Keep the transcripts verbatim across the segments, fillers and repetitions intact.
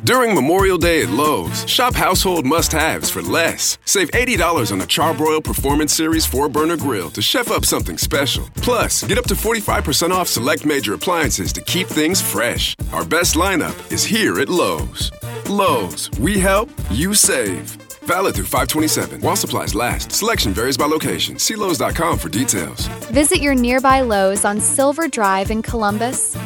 During Memorial Day at Lowe's, shop household must-haves for less. Save eighty dollars on a Charbroil Performance Series four burner grill to chef up something special. Plus, get up to forty-five percent off select major appliances to keep things fresh. Our best lineup is here at Lowe's. Lowe's, we help, you save. Valid through five twenty-seven. While supplies last. Selection varies by location. See Lowe's dot com for details. Visit your nearby Lowe's on Silver Drive in Columbus.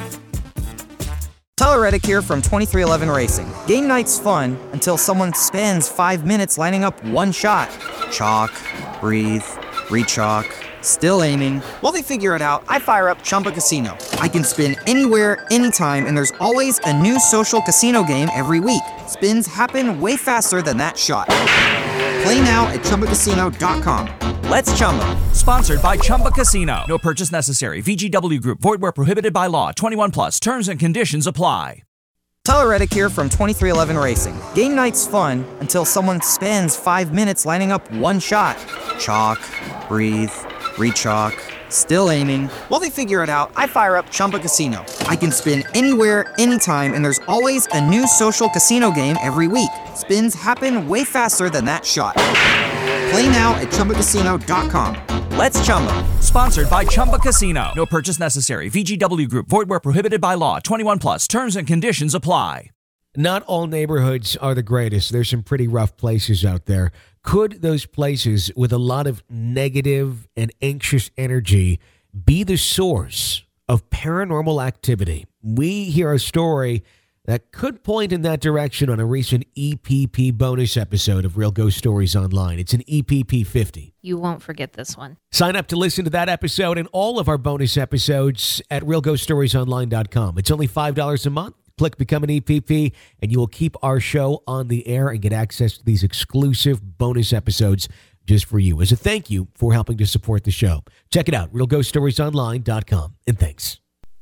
Tyler Reddick here from twenty-three eleven Racing. Game night's fun until someone spends five minutes lining up one shot. Chalk, breathe, re-chalk, still aiming. While they figure it out, I fire up Chumba Casino. I can spin anywhere, anytime, and there's always a new social casino game every week. Spins happen way faster than that shot. Play now at Chumba Casino dot com. Let's Chumba. Sponsored by Chumba Casino. No purchase necessary. V G W Group. Void where prohibited by law. twenty-one plus. Terms and conditions apply. Tyler Reddick here from twenty-three eleven Racing. Game night's fun until someone spends five minutes lining up one shot. Chalk, breathe, re-chalk, still aiming. While they figure it out, I fire up Chumba Casino. I can spin anywhere, anytime, and there's always a new social casino game every week. Spins happen way faster than that shot. Play now at Chumba Casino dot com. Let's Chumba. Sponsored by Chumba Casino. No purchase necessary. V G W Group. Void where prohibited by law. twenty-one plus. Terms and conditions apply. Not all neighborhoods are the greatest. There's some pretty rough places out there. Could those places with a lot of negative and anxious energy be the source of paranormal activity? We hear a story that could point in that direction on a recent E P P bonus episode of Real Ghost Stories Online. It's an E P P fifty. You won't forget this one. Sign up to listen to that episode and all of our bonus episodes at real ghost stories online dot com. It's only five dollars a month. Click Become an E P P, and you will keep our show on the air and get access to these exclusive bonus episodes just for you. As a thank you for helping to support the show. Check it out, real ghost stories online dot com. And thanks.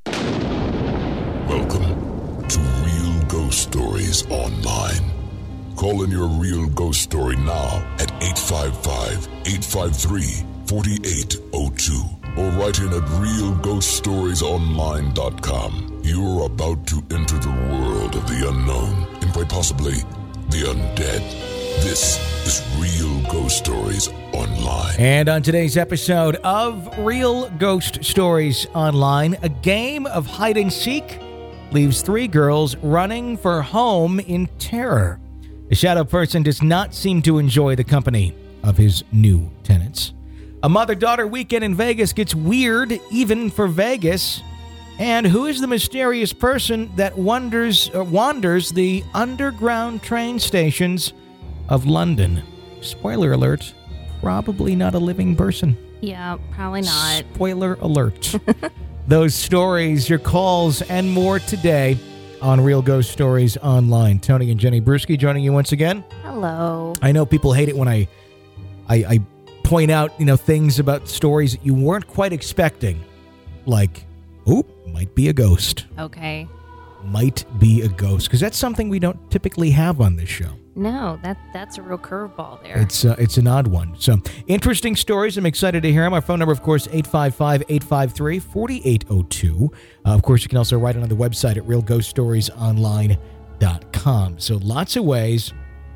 Welcome to Real Ghost Stories Online. Call in your real ghost story now at eight five five, eight five three, four eight zero two or write in at real ghost stories online dot com. You are about to enter the world of the unknown and quite possibly the undead. This is Real Ghost Stories Online. And on today's episode of Real Ghost Stories Online, a game of hide and seek leaves three girls running for home in terror. The shadow person does not seem to enjoy the company of his new tenants. A mother-daughter weekend in Vegas gets weird, even for Vegas. And who is the mysterious person that wanders, uh, wanders the underground train stations of London? Spoiler alert, probably not a living person. Yeah, probably not. Spoiler alert. Those stories, your calls, and more today on Real Ghost Stories Online. Tony and Jenny Bruschi joining you once again. Hello. I know people hate it when I, I, I point out, you know, things about stories that you weren't quite expecting. Like, oop, might be a ghost. Okay. Might be a ghost. Because that's something we don't typically have on this show. No, that that's a real curveball there. It's uh, it's an odd one. So, interesting stories. I'm excited to hear them. Our phone number, of course, eight five five, eight five three, four eight zero two. Uh, of course, you can also write it on the website at real ghost stories online dot com. So, lots of ways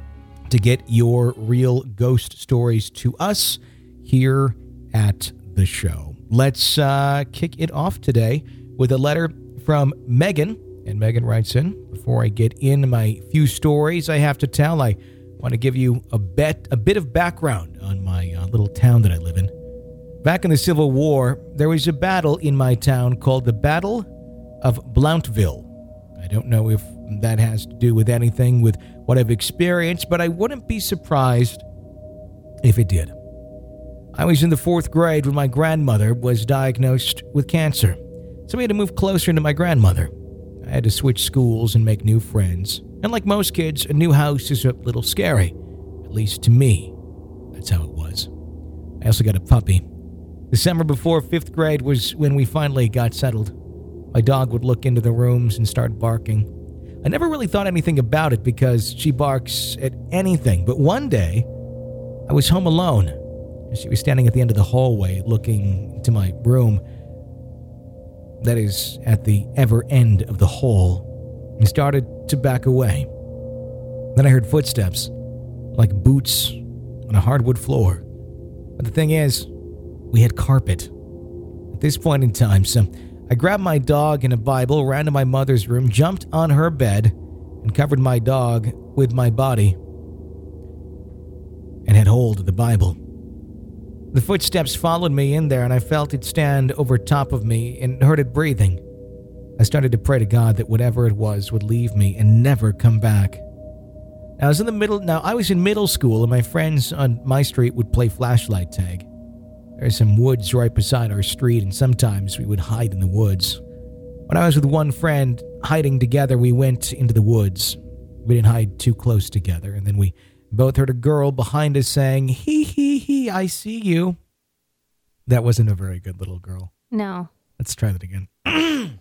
to get your real ghost stories to us here at the show. Let's uh, kick it off today with a letter from Megan. And Megan writes in, before I get into my few stories I have to tell, I want to give you a bit, a bit of background on my uh, little town that I live in. Back in the Civil War, there was a battle in my town called the Battle of Blountville. I don't know if that has to do with anything with what I've experienced, but I wouldn't be surprised if it did. I was in the fourth grade when my grandmother was diagnosed with cancer, so we had to move closer to my grandmother. I had to switch schools and make new friends. And like most kids, a new house is a little scary. At least to me. That's how it was. I also got a puppy. The summer before fifth grade was when we finally got settled. My dog would look into the rooms and start barking. I never really thought anything about it because she barks at anything. But one day, I was home alone. She was standing at the end of the hallway looking to my room. That is, at the ever end of the hall, and started to back away. Then I heard footsteps, like boots on a hardwood floor. But the thing is, we had carpet. At this point in time, so I grabbed my dog and a Bible, ran to my mother's room, jumped on her bed, and covered my dog with my body and had hold of the Bible. The footsteps followed me in there, and I felt it stand over top of me and heard it breathing. I started to pray to God that whatever it was would leave me and never come back. Now, I was in the middle. Now, I was in middle school, and my friends on my street would play flashlight tag. There's some woods right beside our street, and sometimes we would hide in the woods. When I was with one friend hiding together, we went into the woods. We didn't hide too close together, and then we both heard a girl behind us saying, "Hee hee hee, I see you." That wasn't a very good little girl. No. Let's try that again. I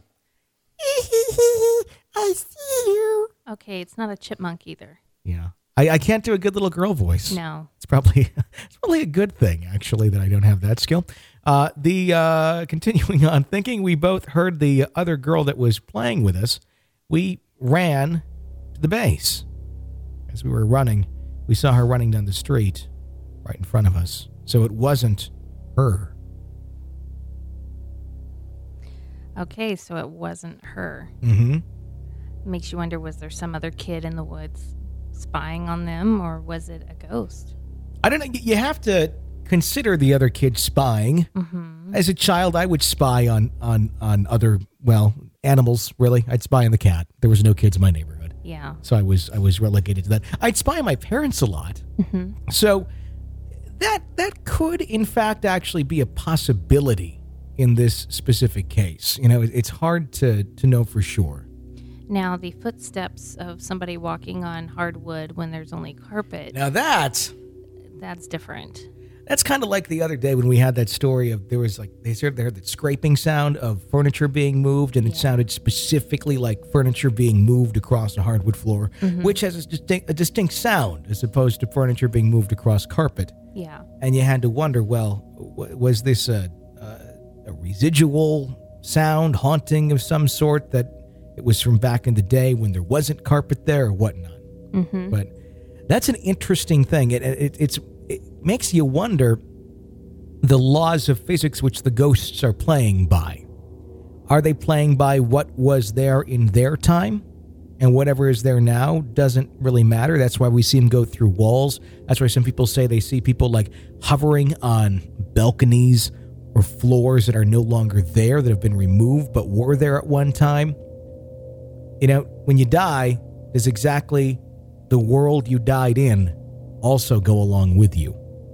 see you. Okay, it's not a chipmunk either. Yeah. I, I can't do a good little girl voice. No. It's probably it's probably a good thing, actually, that I don't have that skill. Uh, the uh, continuing on, thinking we both heard the other girl that was playing with us, we ran to the base. As we were running, we saw her running down the street right in front of us. So it wasn't her. Okay, so it wasn't her. Mm-hmm. Makes you wonder, was there some other kid in the woods spying on them, or was it a ghost? I don't know. You have to consider the other kid spying. Mm-hmm. As a child, I would spy on, on, on other, well, animals, really. I'd spy on the cat. There was no kids in my neighborhood. Yeah. So I was I was relegated to that. I'd spy on my parents a lot. Mm-hmm. So that that could, in fact, actually be a possibility in this specific case. You know, it, it's hard to, to know for sure. Now, the footsteps of somebody walking on hardwood when there's only carpet, Now that's that's different. that's kind of like the other day when we had that story of there was like they heard they heard that scraping sound of furniture being moved, and it Yeah. sounded specifically like furniture being moved across a hardwood floor, Mm-hmm. which has a distinct, a distinct sound as opposed to furniture being moved across carpet. Yeah. And you had to wonder, well, w- was this a, a, a residual sound, haunting of some sort, that it was from back in the day when there wasn't carpet there or whatnot? Mm-hmm. But that's an interesting thing. It, it, it's, it makes you wonder the laws of physics which the ghosts are playing by. Are they playing by what was there in their time? And whatever is there now doesn't really matter. That's why we see them go through walls. That's why some people say they see people like hovering on balconies or floors that are no longer there, that have been removed but were there at one time. You know, when you die, does exactly the world you died in also go along with you?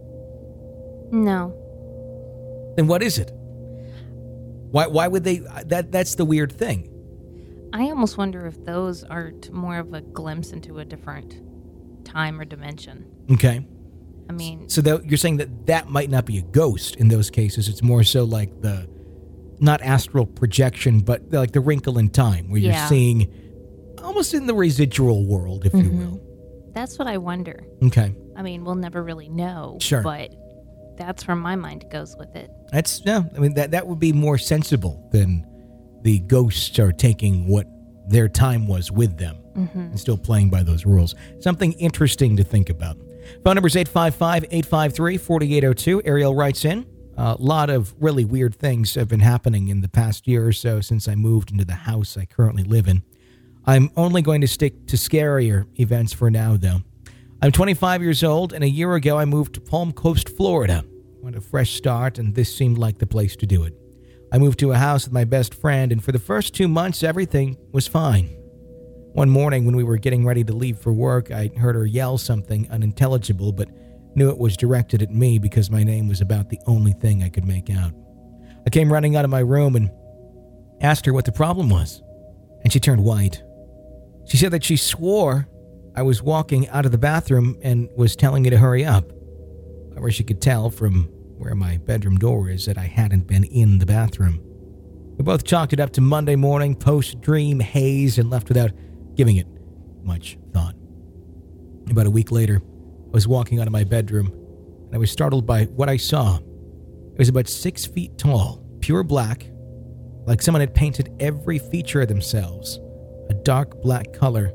No. Then what is it? Why why would they that that's the weird thing. I almost wonder if those are t- more of a glimpse into a different time or dimension. Okay. I mean, So that, you're saying that that might not be a ghost in those cases. It's more so like the, not astral projection, but like the wrinkle in time where you're Yeah. seeing almost in the residual world, if you Mhm. will. that's what I wonder. Okay. I mean, we'll never really know. Sure. But that's where my mind goes with it. That's, yeah, I mean, that, that would be more sensible than the ghosts are taking what their time was with them Mm-hmm. and still playing by those rules. Something interesting to think about. Phone number is eight five five, eight five three, four eight zero two. Ariel writes in, a lot of really weird things have been happening in the past year or so since I moved into the house I currently live in. I'm only going to stick to scarier events for now, though. I'm twenty-five years old, and a year ago I moved to Palm Coast, Florida. I wanted a fresh start, and this seemed like the place to do it. I moved to a house with my best friend, and for the first two months, everything was fine. One morning when we were getting ready to leave for work, I heard her yell something unintelligible, but knew it was directed at me because my name was about the only thing I could make out. I came running out of my room and asked her what the problem was, and she turned white. She said that she swore I was walking out of the bathroom and was telling me to hurry up. However, she could tell from where my bedroom door is that I hadn't been in the bathroom. We both chalked it up to Monday morning post-dream haze and left without giving it much thought. About a week later, I was walking out of my bedroom, and I was startled by what I saw. It was about six feet tall, pure black, like someone had painted every feature of themselves, a dark black color,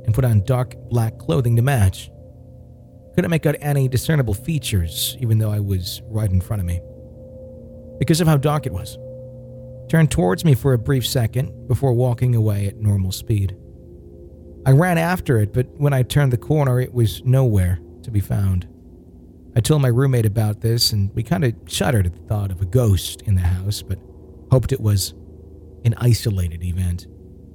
and put on dark black clothing to match. Couldn't make out any discernible features, even though I was right in front of me, because of how dark it was. Turned towards me for a brief second before walking away at normal speed. I ran after it, but when I turned the corner, it was nowhere to be found. I told my roommate about this, and we kind of shuddered at the thought of a ghost in the house, but hoped it was an isolated event.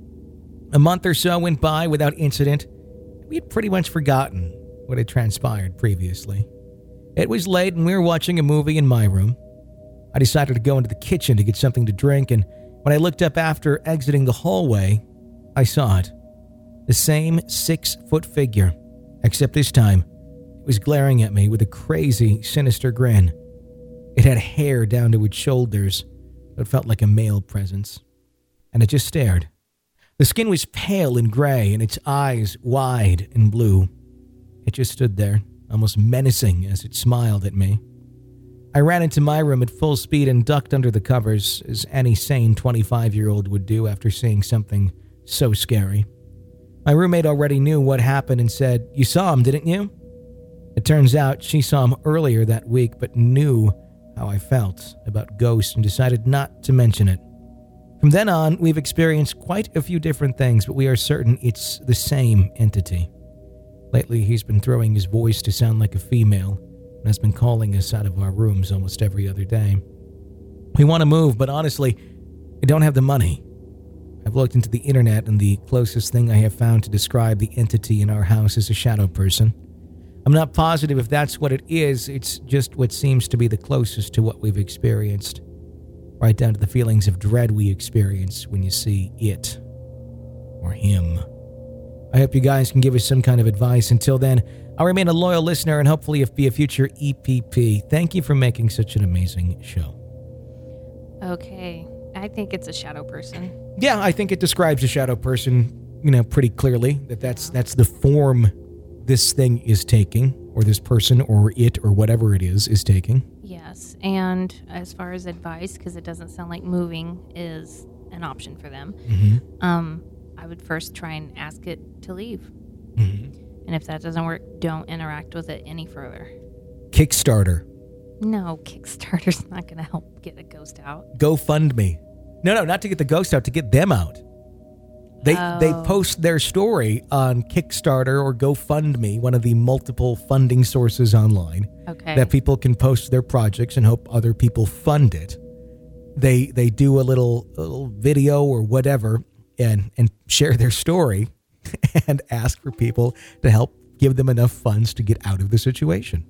A month or so went by without incident. We had pretty much forgotten what had transpired previously. It was late, and we were watching a movie in my room. I decided to go into the kitchen to get something to drink, and when I looked up after exiting the hallway, I saw it. The same six-foot figure, except this time, it was glaring at me with a crazy, sinister grin. It had hair down to its shoulders, but felt like a male presence. And it just stared. The skin was pale and gray, and its eyes wide and blue. It just stood there, almost menacing as it smiled at me. I ran into my room at full speed and ducked under the covers, as any sane twenty-five-year-old would do after seeing something so scary. My roommate already knew what happened and said, "You saw him, didn't you?" It turns out she saw him earlier that week, but knew how I felt about ghosts and decided not to mention it. From then on, we've experienced quite a few different things, but we are certain it's the same entity. Lately, he's been throwing his voice to sound like a female and has been calling us out of our rooms almost every other day. We want to move, but honestly, we don't have the money. I've looked into the internet, and the closest thing I have found to describe the entity in our house is a shadow person. I'm not positive if that's what it is, it's just what seems to be the closest to what we've experienced. Right down to the feelings of dread we experience when you see it. Or him. I hope you guys can give us some kind of advice. Until then, I'll remain a loyal listener and hopefully be a future E P P. Thank you for making such an amazing show. Okay. I think it's a shadow person. Yeah, I think it describes a shadow person, you know, pretty clearly. That that's that's the form this thing is taking, or this person, or it, or whatever it is, is taking. Yes, and as far as advice, because it doesn't sound like moving is an option for them, Mm-hmm. um, I would first try and ask it to leave. Mm-hmm. And if that doesn't work, don't interact with it any further. Kickstarter. No, Kickstarter's not going to help get a ghost out. GoFundMe. No, no, not to get the ghost out, to get them out. They Oh. they post their story on Kickstarter or GoFundMe, one of the multiple funding sources online, Okay. that people can post their projects and hope other people fund it. They they do a little, a little video or whatever and and share their story and ask for people to help give them enough funds to get out of the situation.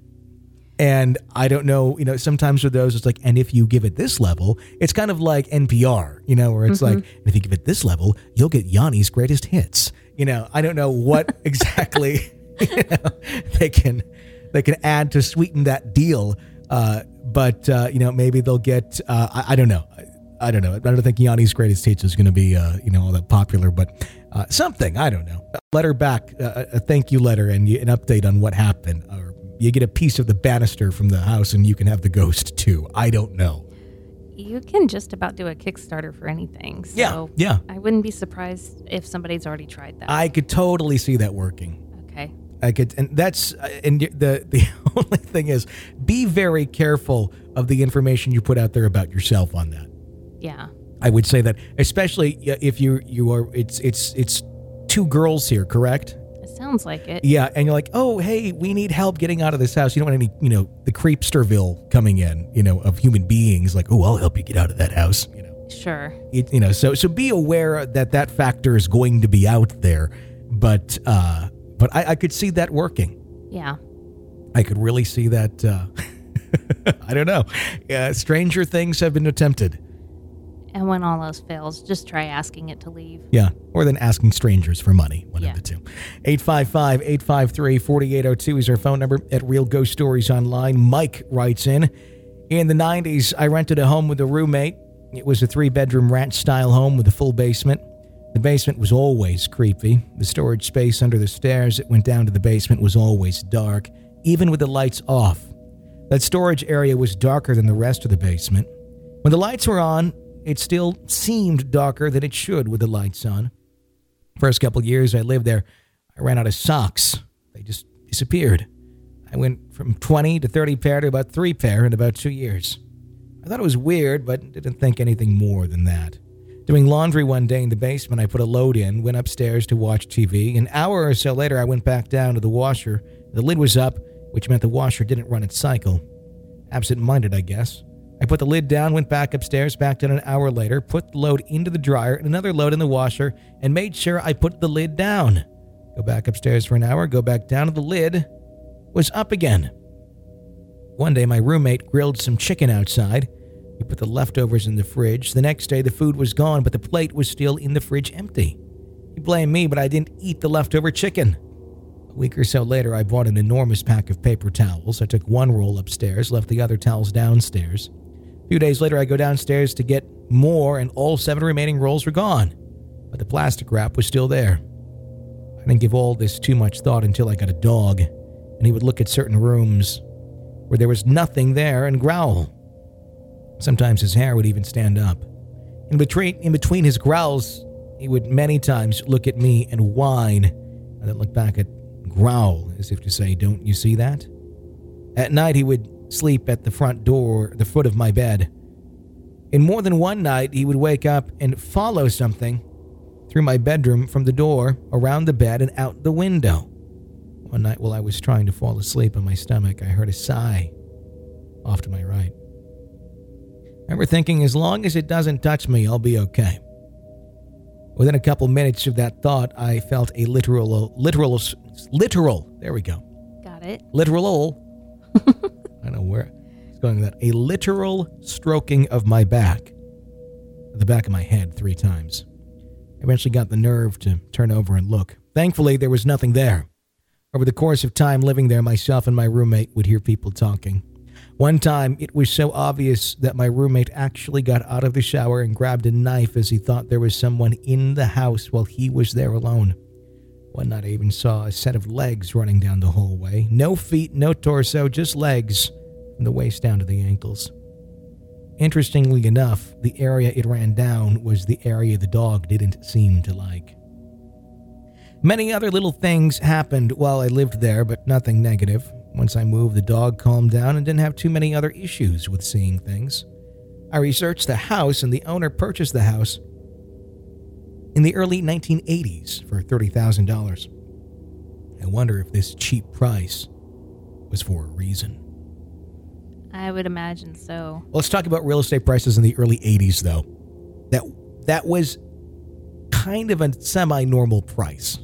And I don't know, you know, sometimes with those, it's like, and if you give it this level, it's kind of like N P R, you know, where it's Mm-hmm. like, and if you give it this level, you'll get Yanni's greatest hits. You know, I don't know what exactly you know, they can they can add to sweeten that deal. Uh, but, uh, you know, maybe they'll get, uh, I, I don't know. I, I don't know. I don't think Yanni's greatest hits is going to be, uh, you know, all that popular, but uh, something, I don't know. Letter back, uh, a thank you letter and an update on what happened, or you get a piece of the banister from the house and you can have the ghost too. I don't know. You can just about do a Kickstarter for anything. So Yeah, yeah. I wouldn't be surprised if somebody's already tried that. I could totally see that working. okay. I could, and that's, and the the only thing is, be very careful of the information you put out there about yourself on that. Yeah. I would say that, especially if you you are, it's it's it's two girls here, correct? It sounds like it. Yeah, and you're like, oh, hey, we need help getting out of this house. You don't want any, you know, the creepsterville coming in, you know, of human beings. Like, oh, I'll help you get out of that house. You know, Sure. it, you know. So, so be aware that that factor is going to be out there. But, uh, but I, I could see that working. Yeah. I could really see that. Uh, I don't know. Uh, stranger things have been attempted. And when all else fails, just try asking it to leave. Yeah, or than asking strangers for money, one Yeah. of the two. eight five five, eight five three, four eight zero two is our phone number at Real Ghost Stories Online. Mike writes in, in the nineties, I rented a home with a roommate. It was a three-bedroom ranch-style home with a full basement. The basement was always creepy. The storage space under the stairs that went down to the basement was always dark, even with the lights off. That storage area was darker than the rest of the basement. When the lights were on, it still seemed darker than it should with the lights on. First couple years I lived there, I ran out of socks. They just disappeared. I went from twenty to thirty pair to about three pair in about two years. I thought it was weird, but didn't think anything more than that. Doing laundry one day in the basement, I put a load in, went upstairs to watch T V. An hour or so later, I went back down to the washer. The lid was up, which meant the washer didn't run its cycle. Absent-minded, I guess. I put the lid down, went back upstairs, back down an hour later, put the load into the dryer, and another load in the washer, and made sure I put the lid down. Go back upstairs for an hour, go back down, and the lid was up again. One day, my roommate grilled some chicken outside. He put the leftovers in the fridge. The next day, the food was gone, but the plate was still in the fridge empty. He blamed me, but I didn't eat the leftover chicken. A week or so later, I bought an enormous pack of paper towels. I took one roll upstairs, left the other towels downstairs. A few days later, I go downstairs to get more, and all seven remaining rolls were gone. But the plastic wrap was still there. I didn't give all this too much thought until I got a dog, and he would look at certain rooms where there was nothing there and growl. Sometimes his hair would even stand up. In between, in between his growls, he would many times look at me and whine, and then look back at growl, as if to say, "Don't you see that?" At night, he would sleep at the front door, the foot of my bed. In more than one night, he would wake up and follow something through my bedroom from the door, around the bed, and out the window. One night while I was trying to fall asleep on my stomach, I heard a sigh off to my right. I remember thinking, as long as it doesn't touch me, I'll be okay. Within a couple minutes of that thought, I felt a literal, literal, literal, there we go. Got it. Literal, I don't know where it's going with that. A literal stroking of my back, the back of my head three times. I eventually got the nerve to turn over and look. Thankfully, there was nothing there. Over the course of time living there, myself and my roommate would hear people talking. One time, it was so obvious that my roommate actually got out of the shower and grabbed a knife as he thought there was someone in the house while he was there alone. One night, I even saw a set of legs running down the hallway. No feet, no torso, just legs from the waist down to the ankles. Interestingly enough, the area it ran down was the area the dog didn't seem to like. Many other little things happened while I lived there, but nothing negative. Once I moved, the dog calmed down and didn't have too many other issues with seeing things. I researched the house, and the owner purchased the house in the early nineteen eighties for thirty thousand dollars. I wonder if this cheap price was for a reason. I would imagine so. Well, let's talk about real estate prices in the early eighties, though. That that was kind of a semi-normal price.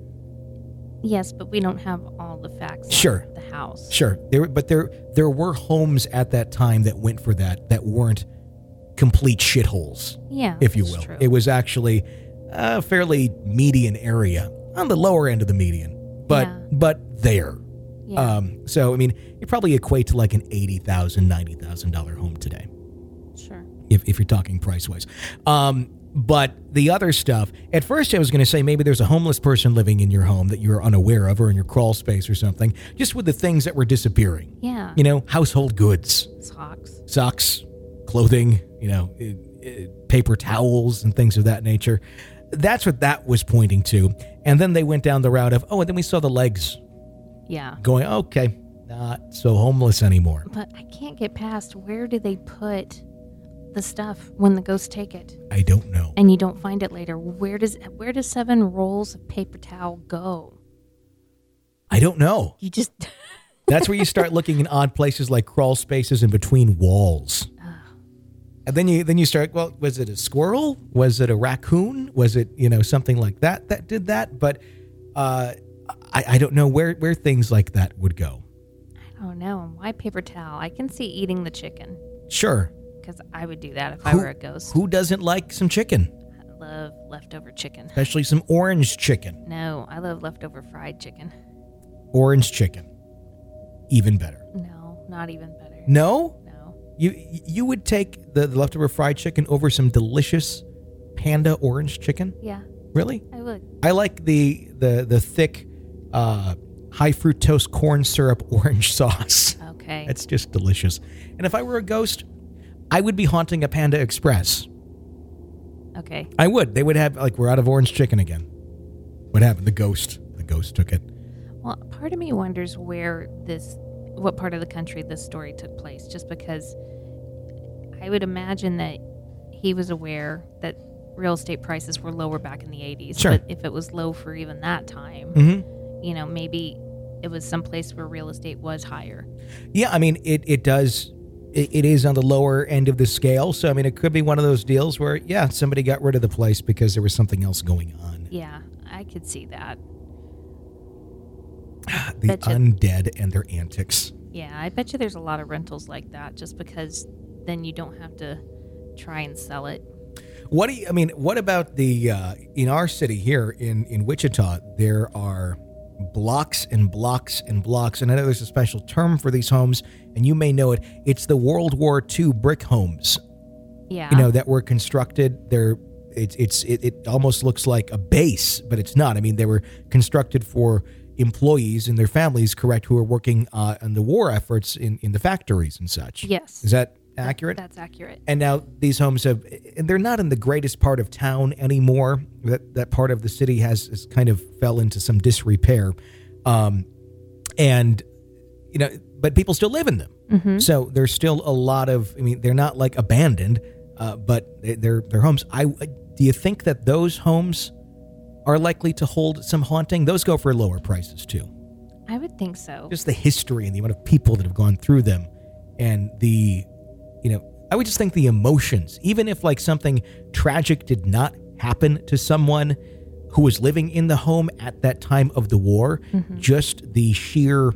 Yes, but we don't have all the facts Sure. on the house. Sure. There, but there there were homes at that time that went for that, that weren't complete shitholes, Yeah, if you that's will. true. It was actually a fairly median area, on the lower end of the median, but Yeah. but there. Yeah. Um, so, I mean, it probably equate to like an eighty thousand dollars, ninety thousand dollars home today, Sure. if, if you're talking price-wise. Um, but the other stuff, at first I was going to say maybe there's a homeless person living in your home that you're unaware of, or in your crawl space or something, just with the things that were disappearing. Yeah. You know, household goods, Socks. socks, clothing, you know, uh, uh, paper towels and things of that nature. That's what that was pointing to. And then they went down the route of, oh, and then we saw the legs Yeah. going, okay, not so homeless anymore. But I can't get past, where do they put the stuff when the ghosts take it I don't know. and you don't find it later? Where does where does seven rolls of paper towel go? I don't know. You just That's where you start looking in odd places like crawl spaces in between walls. And then you then you start, well, was it a squirrel? Was it a raccoon? Was it, you know, something like that that did that? But uh, I, I don't know where, where things like that would go. I don't know. And why paper towel? I can see eating the chicken, Sure. because I would do that if I Who- were a ghost. Who doesn't like some chicken? I love leftover chicken. Especially some orange chicken. No, I love leftover fried chicken. Orange chicken. Even better. No, not even better. No? No. You you would take the, the leftover fried chicken over some delicious Panda orange chicken? Yeah, Really? I would. I like the the the thick uh, high fructose corn syrup orange sauce. Okay. It's just delicious. And if I were a ghost, I would be haunting a Panda Express. Okay. I would. They would have, like, we're out of orange chicken again. What happened? The ghost. The ghost took it. Well, part of me wonders where this, what part of the country this story took place, just because I would imagine that he was aware that real estate prices were lower back in the eighties. Sure. But if it was low for even that time, Mm-hmm. you know, maybe it was someplace where real estate was higher. Yeah, I mean, it, it does, it, it is on the lower end of the scale. So, I mean, it could be one of those deals where, yeah, somebody got rid of the place because there was something else going on. Yeah, I could see that. The Betcha. undead and their antics. Yeah, I bet you there's a lot of rentals like that, just because then you don't have to try and sell it. What do you, I mean, what about the, uh, in our city here in, in Wichita, there are blocks and blocks and blocks, and I know there's a special term for these homes, and you may know it. It's the World War Two brick homes. Yeah. You know, that were constructed. They're, it's, it's, it, it almost looks like a base, but it's not. I mean, they were constructed for employees and their families, correct, who are working uh, on the war efforts in, in the factories and such. Yes. Is that accurate? That's accurate. And now these homes have, and they're not in the greatest part of town anymore. That that part of the city has, has kind of fell into some disrepair. Um, and, you know, but people still live in them. Mm-hmm. So there's still a lot of, I mean, they're not like abandoned, uh, but they're, they're homes. I, do you think that those homes are likely to hold some haunting? Those go for lower prices too. I would think so. Just the history and the amount of people that have gone through them, and the, you know, I would just think the emotions, even if like something tragic did not happen to someone who was living in the home at that time of the war, Mm-hmm. just the sheer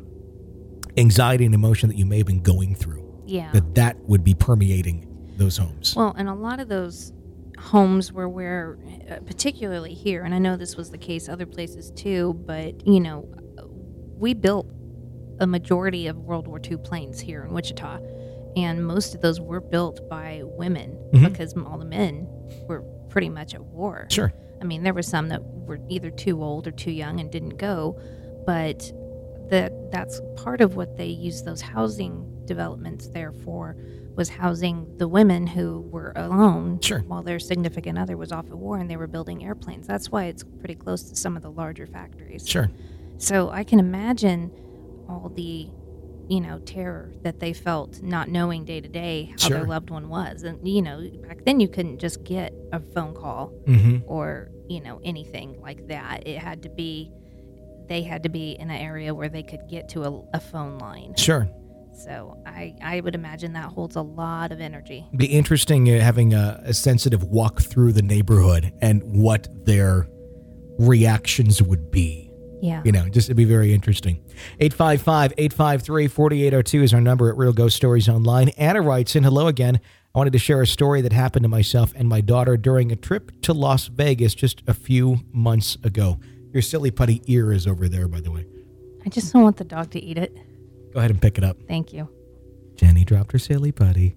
anxiety and emotion that you may have been going through, Yeah. that that would be permeating those homes. Well, and a lot of those homes were where, uh, particularly here, and I know this was the case other places too, but, you know, we built a majority of World War Two planes here in Wichita, and most of those were built by women Mhm. because all the men were pretty much at war. Sure. I mean, there were some that were either too old or too young and didn't go, but that that's part of what they used those housing developments there for, was housing the women who were alone Sure. while their significant other was off at war, and they were building airplanes. That's why it's pretty close to some of the larger factories. Sure. So I can imagine all the, you know, terror that they felt not knowing day to day how Sure. their loved one was. And, you know, back then you couldn't just get a phone call Mm-hmm. or, you know, anything like that. It had to be, they had to be in an area where they could get to a, a phone line. Sure. So I, I would imagine that holds a lot of energy. Be interesting uh, having a, a sensitive walk through the neighborhood and what their reactions would be. Yeah. You know, just it'd be very interesting. eight five five, eight five three, four eight zero two is our number at Real Ghost Stories Online. Anna writes in, hello again. I wanted to share a story that happened to myself and my daughter during a trip to Las Vegas just a few months ago. Your silly putty ear is over there, by the way. I just don't want the dog to eat it. Go ahead and pick it up. Thank you. Jenny dropped her silly putty.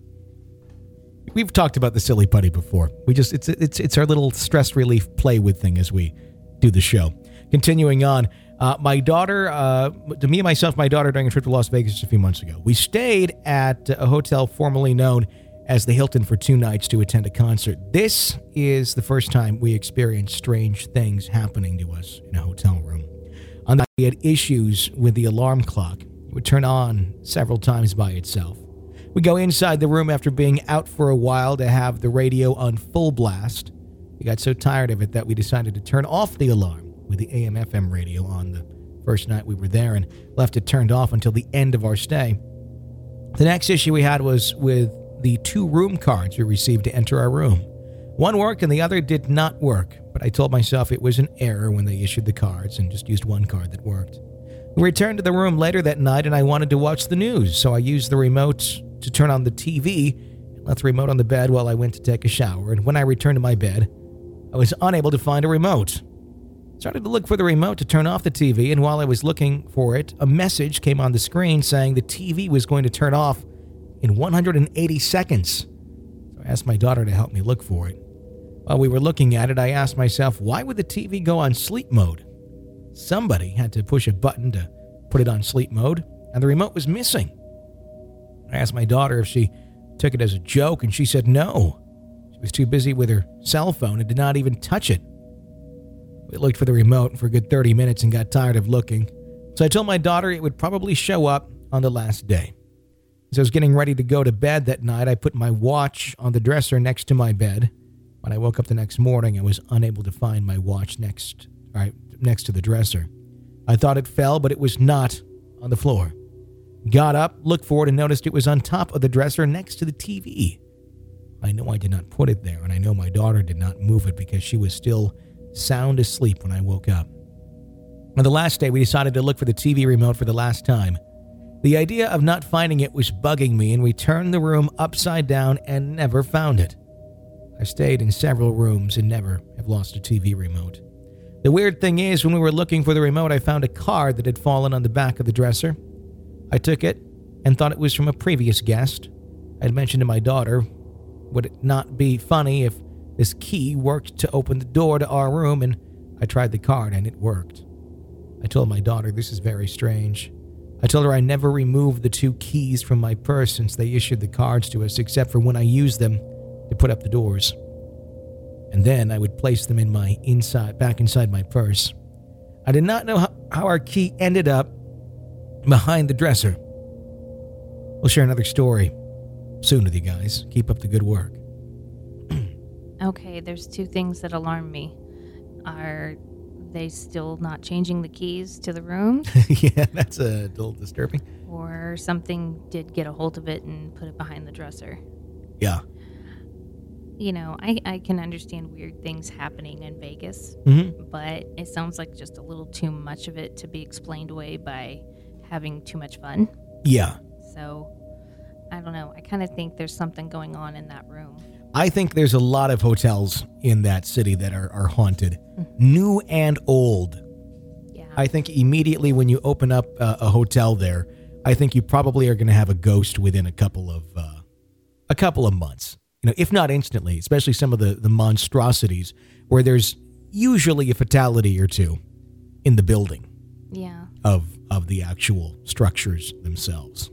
We've talked about the silly putty before. We just it's it's it's our little stress relief play with thing as we do the show. Continuing on, uh, my daughter, uh, to me and myself, my daughter during a trip to Las Vegas just a few months ago. We stayed at a hotel formerly known as the Hilton for two nights to attend a concert. This is the first time we experienced strange things happening to us in a hotel room. On the night, we had issues with the alarm clock. It would turn on several times by itself. We go inside the room after being out for a while to have the radio on full blast. We got so tired of it that we decided to turn off the alarm with the A M F M radio on the first night we were there and left it turned off until the end of our stay. The next issue we had was with the two room cards we received to enter our room. One worked and the other did not work, but I told myself it was an error when they issued the cards and just used one card that worked. We returned to the room later that night and I wanted to watch the news, so I used the remote to turn on the T V and left the remote on the bed while I went to take a shower. And when I returned to my bed, I was unable to find a remote. Started to look for the remote to turn off the T V, and while I was looking for it, a message came on the screen saying the T V was going to turn off in one hundred eighty seconds. So I asked my daughter to help me look for it. While we were looking at it, I asked myself, why would the T V go on sleep mode? Somebody had to push a button to put it on sleep mode, and the remote was missing. I asked my daughter if she took it as a joke, and she said no. She was too busy with her cell phone and did not even touch it. We looked for the remote for a good thirty minutes and got tired of looking. So I told my daughter it would probably show up on the last day. As I was getting ready to go to bed that night, I put my watch on the dresser next to my bed. When I woke up the next morning, I was unable to find my watch next, right, next to the dresser. I thought it fell, but it was not on the floor. Got up, looked for it, and noticed it was on top of the dresser next to the T V. I know I did not put it there, and I know my daughter did not move it because she was still sound asleep when I woke up. On the last day, we decided to look for the T V remote for the last time. The idea of not finding it was bugging me, and we turned the room upside down and never found it. I stayed in several rooms and never have lost a T V remote. The weird thing is, when we were looking for the remote, I found a card that had fallen on the back of the dresser. I took it and thought it was from a previous guest. I had mentioned to my daughter, would it not be funny if this key worked to open the door to our room? And I tried the card and it worked. I told my daughter this is very strange. I told her I never removed the two keys from my purse since they issued the cards to us, except for when I used them to put up the doors. And then I would place them in my inside, back inside my purse. I did not know how, how our key ended up behind the dresser. We'll share another story soon with you guys. Keep up the good work. Okay, there's two things that alarm me. Are they still not changing the keys to the room? Yeah, that's a little disturbing. Or something did get a hold of it and put it behind the dresser. Yeah. You know, I, I can understand weird things happening in Vegas, Mm-hmm. but it sounds like just a little too much of it to be explained away by having too much fun. Yeah. So, I don't know. I kind of think there's something going on in that room. I think there's a lot of hotels in that city that are, are haunted, new and old. Yeah. I think immediately when you open up uh, a hotel there, I think you probably are going to have a ghost within a couple of uh, a couple of months. You know, if not instantly, especially some of the, the monstrosities where there's usually a fatality or two in the building. Yeah. Of of the actual structures themselves.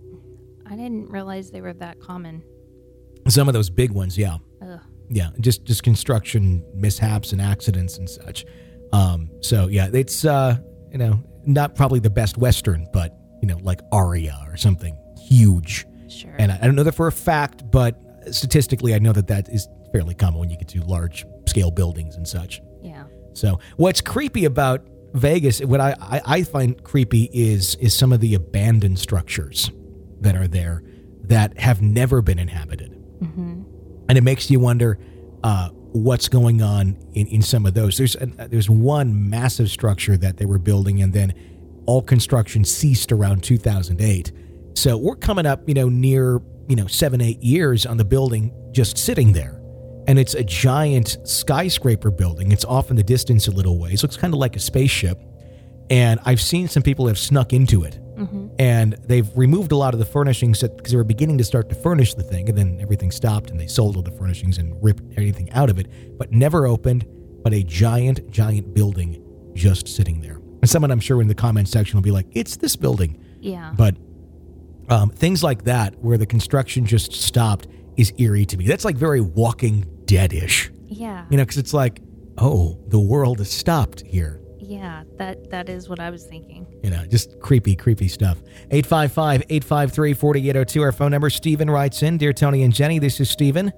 I didn't realize they were that common. Some of those big ones, yeah. Ugh. Yeah, just just construction mishaps and accidents and such. Um, so, yeah, it's, uh, you know, not probably the best Western, but, you know, like Aria or something huge. Sure. And I, I don't know that for a fact, but statistically, I know that that is fairly common when you get to large-scale buildings and such. Yeah. So, what's creepy about Vegas, what I, I, I find creepy is is some of the abandoned structures that are there that have never been inhabited. Mm-hmm. And it makes you wonder uh, what's going on in, in some of those. There's a, there's one massive structure that they were building, and then all construction ceased around two thousand eight. So we're coming up, you know, near, you know, seven, eight years on the building just sitting there. And it's a giant skyscraper building. It's off in the distance a little ways. Looks kind of like a spaceship. And I've seen some people have snuck into it. Mm-hmm. And they've removed a lot of the furnishings because they were beginning to start to furnish the thing, and then everything stopped and they sold all the furnishings and ripped everything out of it, but never opened, but a giant, giant building just sitting there. And someone I'm sure in the comment section will be like, it's this building. Yeah. But um, things like that where the construction just stopped is eerie to me. That's like very Walking Dead-ish. Yeah. You know, because it's like, oh, the world has stopped here. Yeah, that that is what I was thinking. You know, just creepy, creepy stuff. eight five five, eight five three, four eight zero two, our phone number. Stephen writes in, Dear Tony and Jenny, this is Stephen.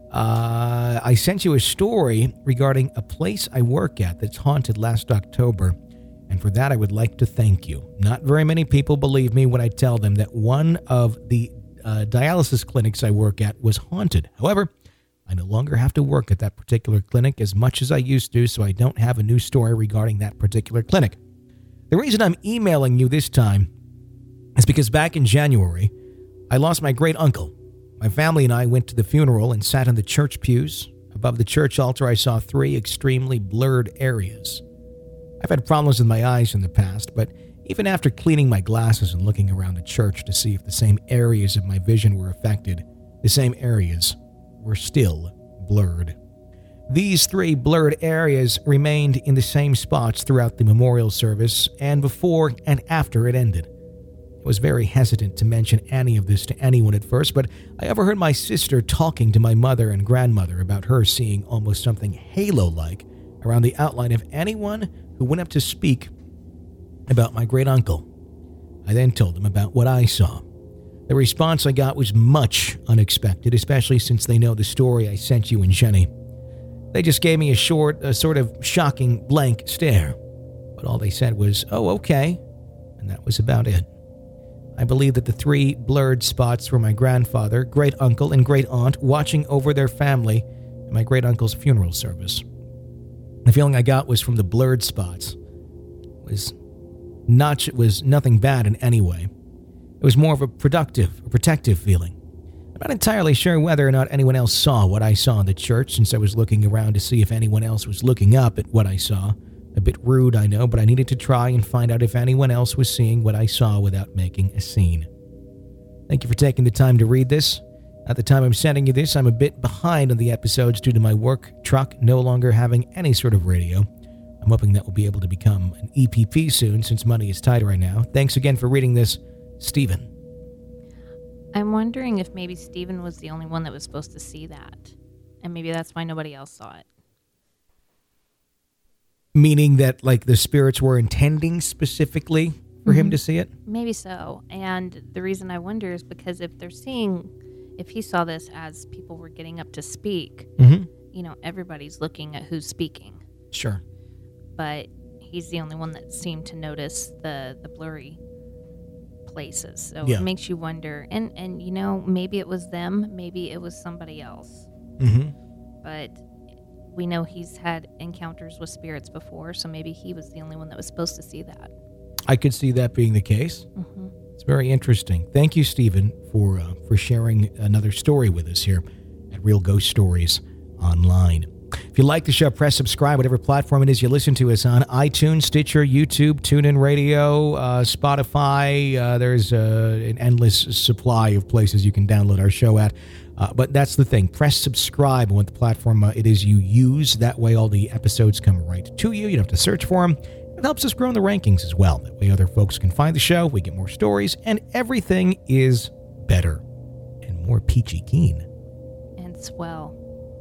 Uh, I sent you a story regarding a place I work at that's haunted last October, and for that I would like to thank you. Not very many people believe me when I tell them that one of the uh, dialysis clinics I work at was haunted. However, I no longer have to work at that particular clinic as much as I used to, so I don't have a new story regarding that particular clinic. The reason I'm emailing you this time is because back in January, I lost my great uncle. My family and I went to the funeral and sat in the church pews. Above the church altar, I saw three extremely blurred areas. I've had problems with my eyes in the past, but even after cleaning my glasses and looking around the church to see if the same areas of my vision were affected, the same areas were still blurred. These three blurred areas remained in the same spots throughout the memorial service and before and after it ended. I was very hesitant to mention any of this to anyone at first, but I overheard my sister talking to my mother and grandmother about her seeing almost something halo-like around the outline of anyone who went up to speak about my great uncle. I then told them about what I saw. The response I got was much unexpected, especially since they know the story I sent you and Jenny. They just gave me a short, a sort of shocking blank stare. But all they said was, "Oh, okay," and that was about it. I believe that the three blurred spots were my grandfather, great-uncle, and great-aunt watching over their family at my great-uncle's funeral service. The feeling I got was from the blurred spots. It was, not, it was nothing bad in any way. It was more of a productive, a protective feeling. I'm not entirely sure whether or not anyone else saw what I saw in the church, since I was looking around to see if anyone else was looking up at what I saw. A bit rude, I know, but I needed to try and find out if anyone else was seeing what I saw without making a scene. Thank you for taking the time to read this. At the time I'm sending you this, I'm a bit behind on the episodes due to my work truck no longer having any sort of radio. I'm hoping that will be able to become an E P P soon, since money is tight right now. Thanks again for reading this, Stephen. I'm wondering if maybe Stephen was the only one that was supposed to see that. And maybe that's why nobody else saw it. Meaning that, like, the spirits were intending specifically for mm-hmm. him to see it? Maybe so. And the reason I wonder is because if they're seeing, if he saw this as people were getting up to speak, mm-hmm. you know, everybody's looking at who's speaking. Sure. But he's the only one that seemed to notice the, the blurry places. So yeah. It makes you wonder. And, and, you know, maybe it was them. Maybe it was somebody else. Mm-hmm. But we know he's had encounters with spirits before, so maybe he was the only one that was supposed to see that. I could see that being the case. Mm-hmm. It's very interesting. Thank you, Stephen, for uh, for sharing another story with us here at Real Ghost Stories Online. If you like the show, press subscribe, whatever platform it is you listen to us on. iTunes, Stitcher, YouTube, TuneIn Radio, uh, Spotify. Uh, there's uh, an endless supply of places you can download our show at. Uh, but that's the thing. Press subscribe on what the platform uh, it is you use. That way all the episodes come right to you. You don't have to search for them. It helps us grow in the rankings as well. That way other folks can find the show, we get more stories, and everything is better and more peachy keen. And swell.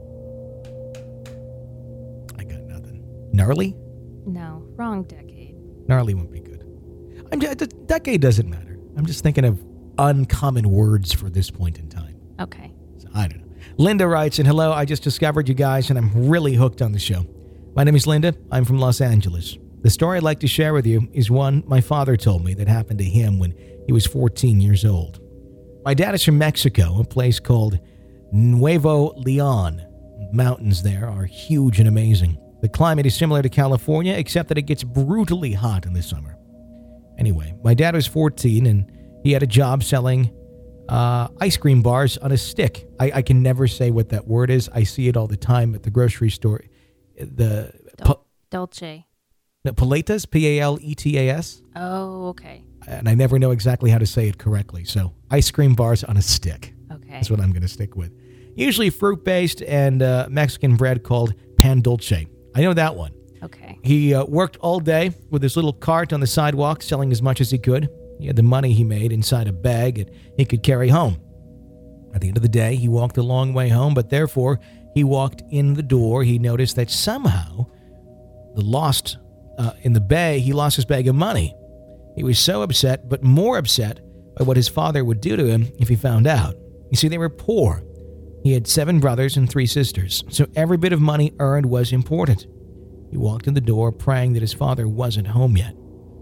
I got nothing. Gnarly? No, wrong decade. Gnarly won't be good. I'm just, the decade doesn't matter. I'm just thinking of uncommon words for this point in time. Okay. So, I don't know. Linda writes, and hello, I just discovered you guys, and I'm really hooked on the show. My name is Linda. I'm from Los Angeles. The story I'd like to share with you is one my father told me that happened to him when he was fourteen years old. My dad is from Mexico, a place called Nuevo Leon. Mountains there are huge and amazing. The climate is similar to California, except that it gets brutally hot in the summer. Anyway, my dad was fourteen, and he had a job selling uh, ice cream bars on a stick. I, I can never say what that word is. I see it all the time at the grocery store. The Dol- pa- Dolce. No, Paletas, P A L E T A S. Oh, okay. And I never know exactly how to say it correctly. So ice cream bars on a stick. Okay. That's what I'm going to stick with. Usually fruit-based and uh, Mexican bread called pan dulce. I know that one. Okay. He uh, worked all day with his little cart on the sidewalk, selling as much as he could. He had the money he made inside a bag and he could carry home. At the end of the day, he walked a long way home, but therefore, he walked in the door. He noticed that somehow the lost uh, in the bay, he lost his bag of money. He was so upset, but more upset by what his father would do to him if he found out. You see, they were poor. He had seven brothers and three sisters, so every bit of money earned was important. He walked in the door praying that his father wasn't home yet.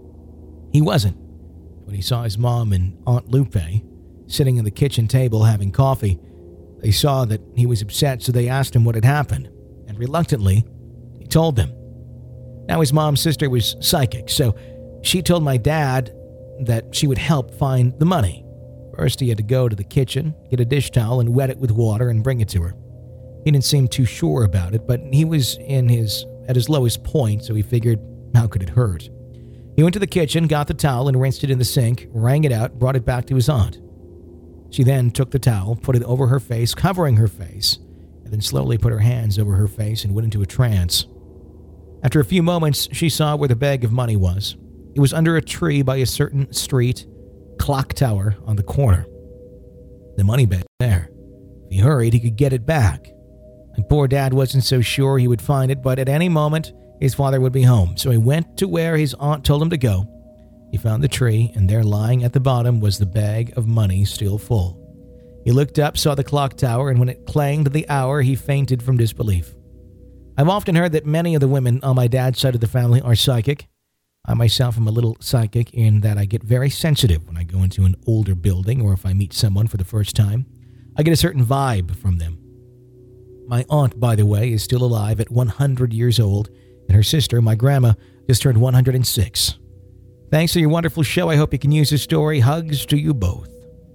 He wasn't. When he saw his mom and Aunt Lupe sitting at the kitchen table having coffee, they saw that he was upset, so they asked him what had happened, and reluctantly, he told them. Now, his mom's sister was psychic, so she told my dad that she would help find the money. First, he had to go to the kitchen, get a dish towel, and wet it with water and bring it to her. He didn't seem too sure about it, but he was in his at his lowest point, so he figured, how could it hurt? He went to the kitchen, got the towel, and rinsed it in the sink, wrung it out, brought it back to his aunt. She then took the towel, put it over her face, covering her face, and then slowly put her hands over her face and went into a trance. After a few moments, she saw where the bag of money was. It was under a tree by a certain street clock tower on the corner. The money bag was there. If he hurried, he could get it back. And poor Dad wasn't so sure he would find it, but at any moment, his father would be home. So he went to where his aunt told him to go. He found the tree, and there lying at the bottom was the bag of money still full. He looked up, saw the clock tower, and when it clanged the hour, he fainted from disbelief. I've often heard that many of the women on my dad's side of the family are psychic. I myself am a little psychic in that I get very sensitive when I go into an older building or if I meet someone for the first time. I get a certain vibe from them. My aunt, by the way, is still alive at one hundred years old, and her sister, my grandma, just turned one hundred six. Thanks for your wonderful show. I hope you can use this story. Hugs to you both.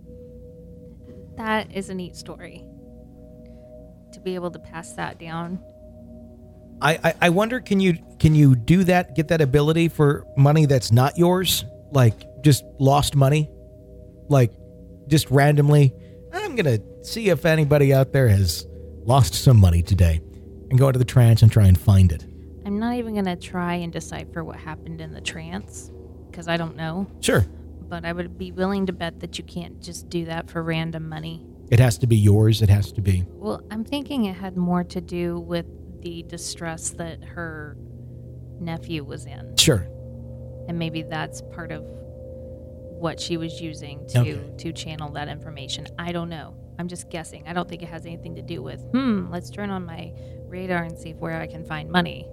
That is a neat story. To be able to pass that down. I, I, I wonder, can you can you do that, get that ability for money that's not yours? Like, just lost money? Like, just randomly, I'm going to see if anybody out there has lost some money today and go into the trance and try and find it. I'm not even going to try and decipher what happened in the trance, because I don't know. Sure. But I would be willing to bet that you can't just do that for random money. It has to be yours. It has to be. Well, I'm thinking it had more to do with the distress that her nephew was in. Sure. And maybe that's part of what she was using to, Okay. to channel that information. I don't know. I'm just guessing. I don't think it has anything to do with, hmm, let's turn on my radar and see if where I can find money.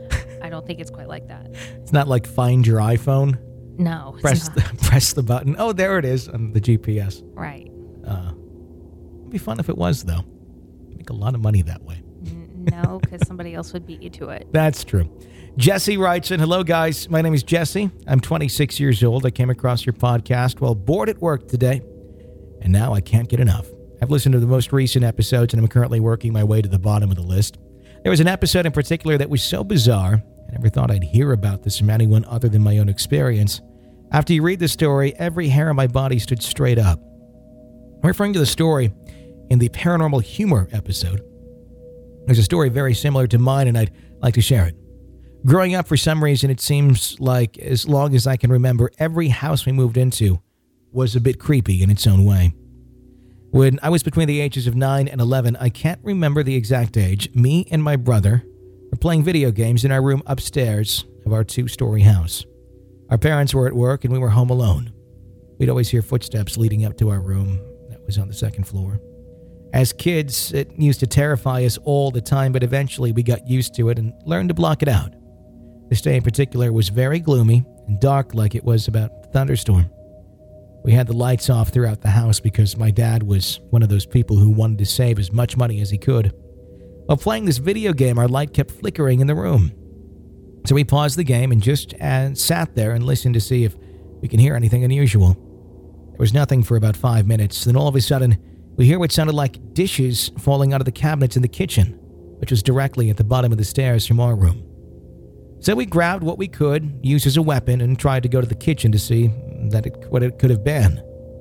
I don't think it's quite like that. It's not like find your iPhone. No, it's Press not. the, press the button. Oh, there it is on the G P S. Right. Uh, it'd be fun if it was, though. Make a lot of money that way. N- No, because somebody else would beat you to it. That's true. Jesse writes in, hello, guys. My name is Jesse. I'm twenty-six years old. I came across your podcast while bored at work today, and now I can't get enough. I've listened to the most recent episodes, and I'm currently working my way to the bottom of the list. There was an episode in particular that was so bizarre, I never thought I'd hear about this from anyone other than my own experience. After you read the story, every hair on my body stood straight up. I'm referring to the story in the Paranormal Humor episode. There's a story very similar to mine, and I'd like to share it. Growing up, for some reason, it seems like as long as I can remember, every house we moved into was a bit creepy in its own way. When I was between the ages of nine and eleven, I can't remember the exact age, me and my brother were playing video games in our room upstairs of our two-story house. Our parents were at work and we were home alone. We'd always hear footsteps leading up to our room that was on the second floor. As kids, it used to terrify us all the time, but eventually we got used to it and learned to block it out. This day in particular was very gloomy and dark, like it was about a thunderstorm. We had the lights off throughout the house because my dad was one of those people who wanted to save as much money as he could. While playing this video game, our light kept flickering in the room. So we paused the game and just uh, sat there and listened to see if we can hear anything unusual. There was nothing for about five minutes. Then all of a sudden, we hear what sounded like dishes falling out of the cabinets in the kitchen, which was directly at the bottom of the stairs from our room. So we grabbed what we could, used as a weapon, and tried to go to the kitchen to see that it, what it could have been.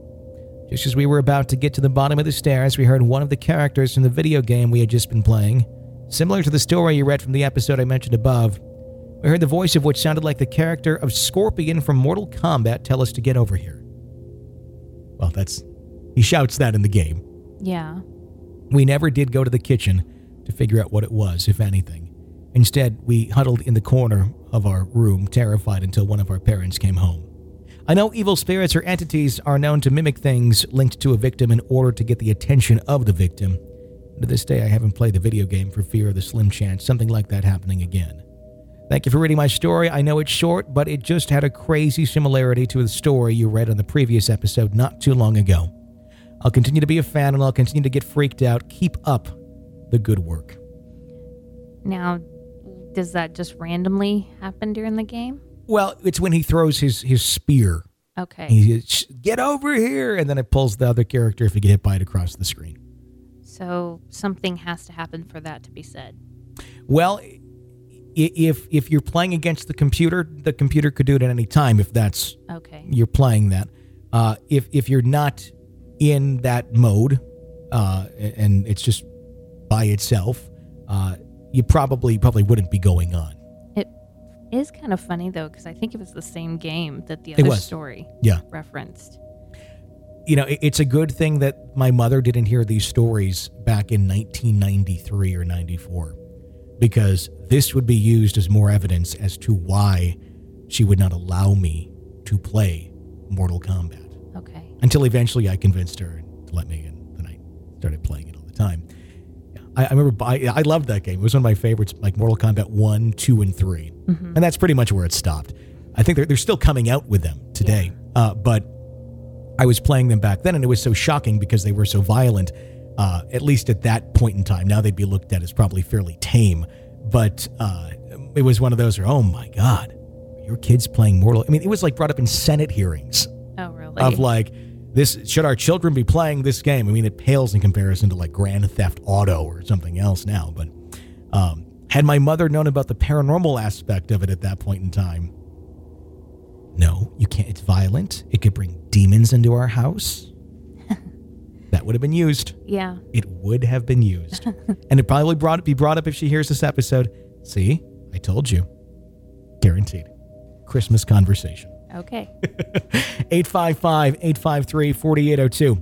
Just as we were about to get to the bottom of the stairs, we heard one of the characters from the video game we had just been playing. Similar to the story you read from the episode I mentioned above, we heard the voice of what sounded like the character of Scorpion from Mortal Kombat tell us to get over here. Well, that's... he shouts that in the game. Yeah. We never did go to the kitchen to figure out what it was, if anything. Instead, we huddled in the corner of our room, terrified until one of our parents came home. I know evil spirits or entities are known to mimic things linked to a victim in order to get the attention of the victim. To this day, I haven't played the video game for fear of the slim chance something like that happening again. Thank you for reading my story. I know it's short, but it just had a crazy similarity to the story you read on the previous episode not too long ago. I'll continue to be a fan, and I'll continue to get freaked out. Keep up the good work. Now, does that just randomly happen during the game? Well, it's when he throws his, his spear. Okay. He goes, get over here, and then it pulls the other character if you get hit by it across the screen. So something has to happen for that to be said. Well, i- if if you're playing against the computer, the computer could do it at any time if that's Okay. you're playing that. Uh, if if you're not in that mode, uh, and it's just by itself, uh, you probably probably wouldn't be going on. It is kind of funny, though, because I think it was the same game that the It other was. story Yeah. referenced. you know, it's a good thing that my mother didn't hear these stories back in nineteen ninety-three or ninety-four, because this would be used as more evidence as to why she would not allow me to play Mortal Kombat. Okay. Until eventually I convinced her to let me, and then I started playing it all the time. I, I remember I, I loved that game. It was one of my favorites, like Mortal Kombat one, two, and three. Mm-hmm. And that's pretty much where it stopped. I think they're, they're still coming out with them today. Yeah. Uh, but I was playing them back then, and it was so shocking because they were so violent, uh, at least at that point in time. Now they'd be looked at as probably fairly tame. But uh, it was one of those where, oh my God, your kids playing Mortal... I mean, it was like brought up in Senate hearings. Oh, really? Of like, this should our children be playing this game? I mean, it pales in comparison to like Grand Theft Auto or something else now. But um, had my mother known about the paranormal aspect of it at that point in time, no, you can't. It's violent. It could bring demons into our house. That would have been used. Yeah. It would have been used. And it probably brought be brought up if she hears this episode. See, I told you. Guaranteed. Christmas conversation. Okay. eight five five, eight five three, four eight zero two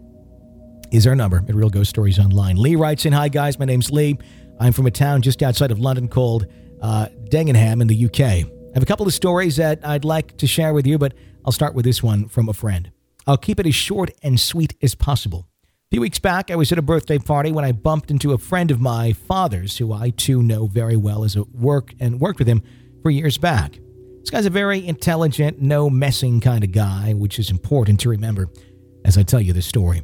is our number at Real Ghost Stories Online. Lee writes in, hi guys, my name's Lee. I'm from a town just outside of London called uh, Dagenham in the U K. I have a couple of stories that I'd like to share with you, but I'll start with this one from a friend. I'll keep it as short and sweet as possible. A few weeks back, I was at a birthday party when I bumped into a friend of my father's, who I too know very well as a work and worked with him for years back. This guy's a very intelligent, no messing kind of guy, which is important to remember as I tell you this story.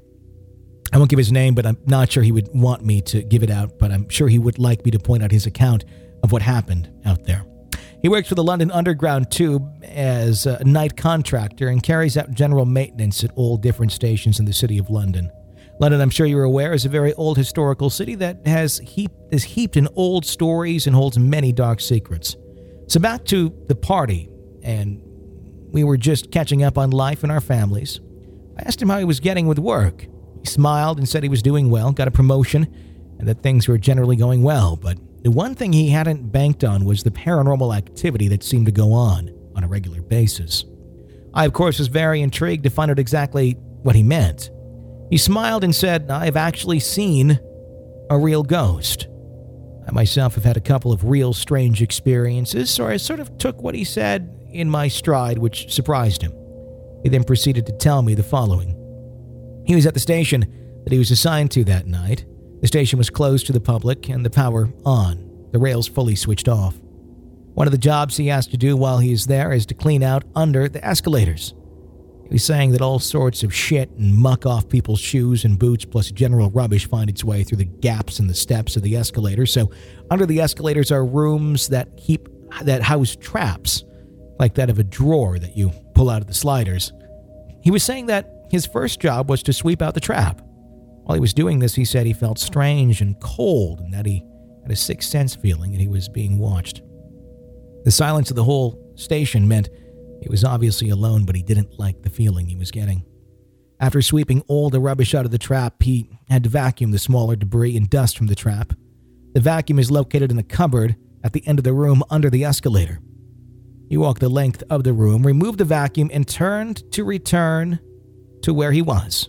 I won't give his name, but I'm not sure he would want me to give it out, but I'm sure he would like me to point out his account of what happened out there. He works for the London Underground Tube as a night contractor and carries out general maintenance at all different stations in the city of London. London, I'm sure you're aware, is a very old historical city that has heap, is heaped in old stories and holds many dark secrets. So back to the party, and we were just catching up on life and our families. I asked him how he was getting with work. He smiled and said he was doing well, got a promotion, and that things were generally going well, but the one thing he hadn't banked on was the paranormal activity that seemed to go on on a regular basis. I, of course, was very intrigued to find out exactly what he meant. He smiled and said, I've actually seen a real ghost. I myself have had a couple of real strange experiences, so I sort of took what he said in my stride, which surprised him. He then proceeded to tell me the following. He was at the station that he was assigned to that night. The station was closed to the public and the power on, the rails fully switched off. One of the jobs he has to do while he is there is to clean out under the escalators. He was saying that all sorts of shit and muck off people's shoes and boots plus general rubbish find its way through the gaps in the steps of the escalator. So under the escalators are rooms that keep that house traps, like that of a drawer that you pull out of the sliders. He was saying that his first job was to sweep out the trap. While he was doing this, he said he felt strange and cold and that he had a sixth sense feeling that he was being watched. The silence of the whole station meant he was obviously alone, but he didn't like the feeling he was getting. After sweeping all the rubbish out of the trap, he had to vacuum the smaller debris and dust from the trap. The vacuum is located in the cupboard at the end of the room under the escalator. He walked the length of the room, removed the vacuum, and turned to return to where he was.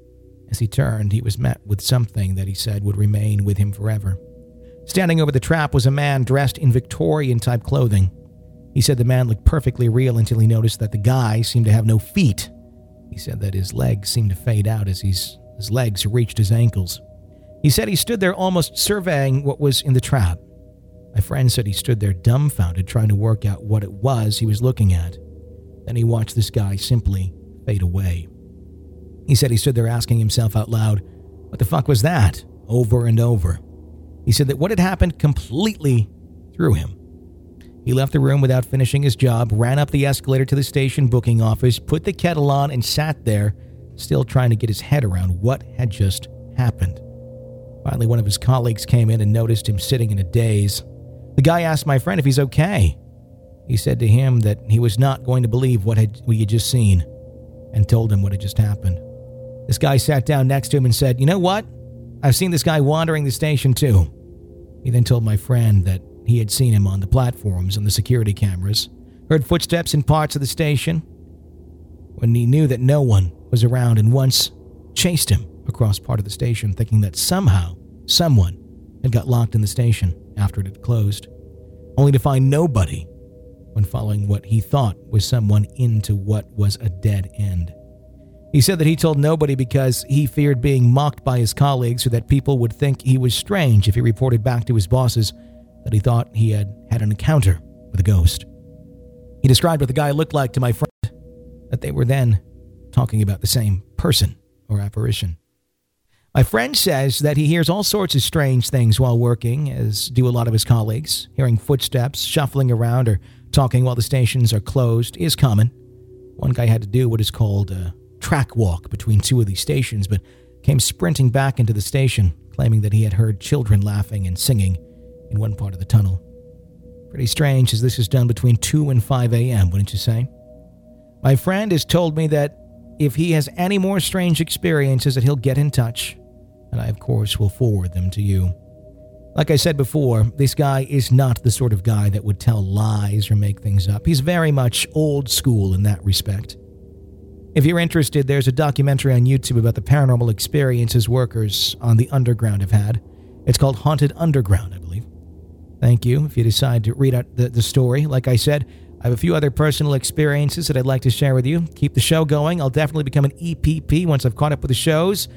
As he turned, he was met with something that he said would remain with him forever. Standing over the trap was a man dressed in Victorian-type clothing. He said the man looked perfectly real until he noticed that the guy seemed to have no feet. He said that his legs seemed to fade out as he's, his legs reached his ankles. He said he stood there almost surveying what was in the trap. My friend said he stood there dumbfounded, trying to work out what it was he was looking at. Then he watched this guy simply fade away. He said he stood there asking himself out loud, what the fuck was that? Over and over. He said that what had happened completely threw him. He left the room without finishing his job, ran up the escalator to the station booking office, put the kettle on, and sat there, still trying to get his head around what had just happened. Finally, one of his colleagues came in and noticed him sitting in a daze. The guy asked my friend if he's okay. He said to him that he was not going to believe what had, we had just seen, and told him what had just happened. This guy sat down next to him and said, you know what? I've seen this guy wandering the station too. He then told my friend that he had seen him on the platforms and the security cameras, heard footsteps in parts of the station. When he knew that no one was around and once chased him across part of the station, thinking that somehow someone had got locked in the station after it had closed, only to find nobody when following what he thought was someone into what was a dead end. He said that he told nobody because he feared being mocked by his colleagues or that people would think he was strange if he reported back to his bosses that he thought he had had an encounter with a ghost. He described what the guy looked like to my friend, that they were then talking about the same person or apparition. My friend says that he hears all sorts of strange things while working, as do a lot of his colleagues. Hearing footsteps, shuffling around, or talking while the stations are closed is common. One guy had to do what is called a track walk between two of these stations, but came sprinting back into the station, claiming that he had heard children laughing and singing in one part of the tunnel. Pretty strange, as this is done between two and five a.m., wouldn't you say? My friend has told me that if he has any more strange experiences, that he'll get in touch, and I, of course, will forward them to you. Like I said before, this guy is not the sort of guy that would tell lies or make things up. He's very much old school in that respect. If you're interested, there's a documentary on YouTube about the paranormal experiences workers on the underground have had. It's called Haunted Underground, I believe. Thank you if you decide to read out the, the story. Like I said, I have a few other personal experiences that I'd like to share with you. Keep the show going. I'll definitely become an E P P once I've caught up with the shows,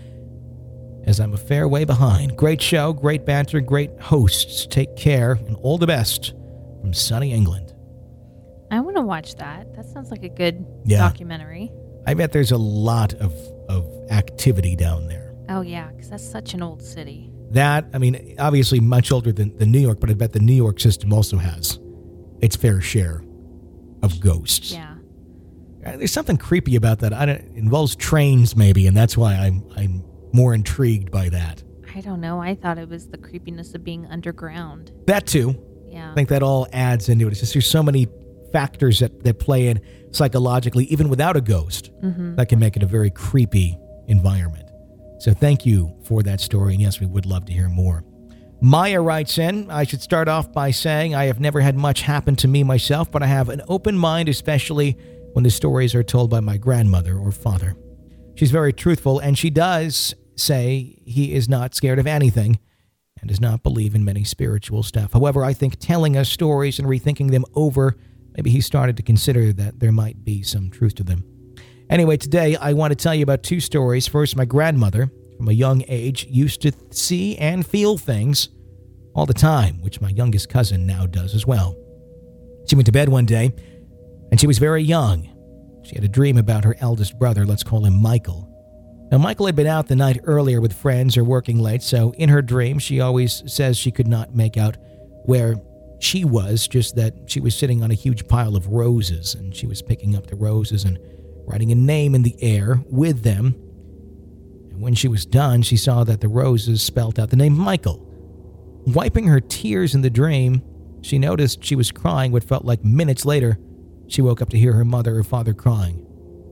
as I'm a fair way behind. Great show, great banter, great hosts. Take care, and all the best from sunny England. I want to watch that. That sounds like a good Yeah. documentary. I bet there's a lot of, of activity down there. Oh, yeah, because that's such an old city. That, I mean, obviously much older than, than New York, but I bet the New York system also has its fair share of ghosts. Yeah. Uh, There's something creepy about that. I don't, it involves trains, maybe, and that's why I'm I'm more intrigued by that. I don't know. I thought it was the creepiness of being underground. That too. Yeah. I think that all adds into it. It's just there's so many factors that, that play in psychologically, even without a ghost, Mm-hmm. that can make it a very creepy environment. So thank you for that story, and yes, we would love to hear more. Maya writes in, I should start off by saying I have never had much happen to me myself, but I have an open mind, especially when the stories are told by my grandmother or father. She's very truthful, and she does say he is not scared of anything and does not believe in many spiritual stuff. However, I think telling us stories and rethinking them over, maybe he started to consider that there might be some truth to them. Anyway, today I want to tell you about two stories. First, my grandmother, from a young age, used to see and feel things all the time, which my youngest cousin now does as well. She went to bed one day, and she was very young. She had a dream about her eldest brother, let's call him Michael. Now, Michael had been out the night earlier with friends or working late, so in her dream, she always says she could not make out where she was, just that she was sitting on a huge pile of roses, and she was picking up the roses and writing a name in the air with them. And when she was done, she saw that the roses spelled out the name Michael. Wiping her tears in the dream, she noticed she was crying what felt like minutes later. She woke up to hear her mother or father crying.